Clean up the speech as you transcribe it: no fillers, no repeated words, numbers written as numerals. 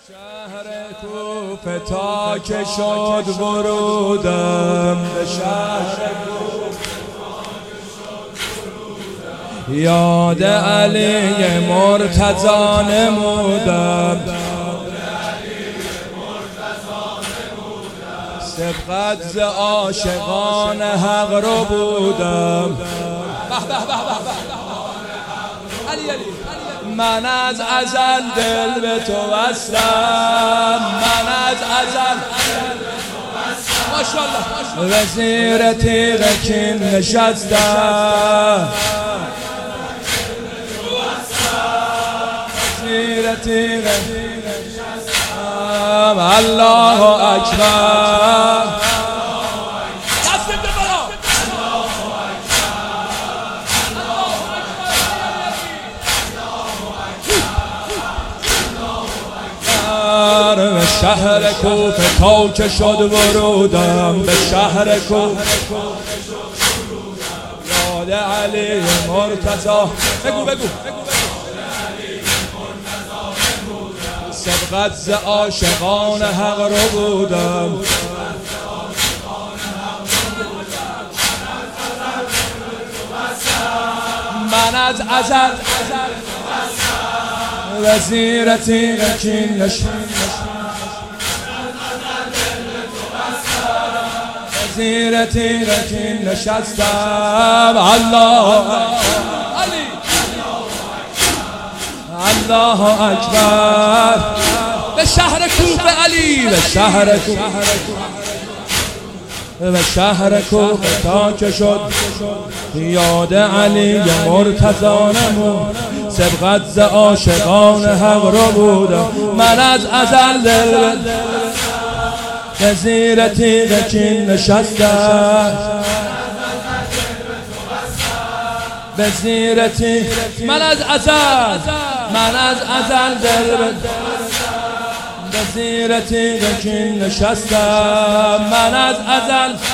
شهر کوفه تا که شد ورودم به شهر یاد علی مرتضی نمودم سبقت ز عاشقان حق رو بودم من از ازل دل به تو بستم من از ازل ماشاءالله به زیر تیغ کین نشستم زیر تیغ نشستم الله اکبر به شهر کوفه تا که شد ورودم به شهر کوفه یاد علی مرتضی بگو سبقت ز عاشقان حق رو بودم من از ازل وزیر تیغ کین نشستم وزیر تیغ کین نشستم الله الله اکبر به شهر کوفه علی به شهر کوفه تا که شد یاد علی مرتضی نمود سبقت ز عاشقان حق رو بودم من از ازل دل به زیر تیغ کین نشستم به زیر تیغ من از ازل دل به زیر تیغ کین نشستم من از ازل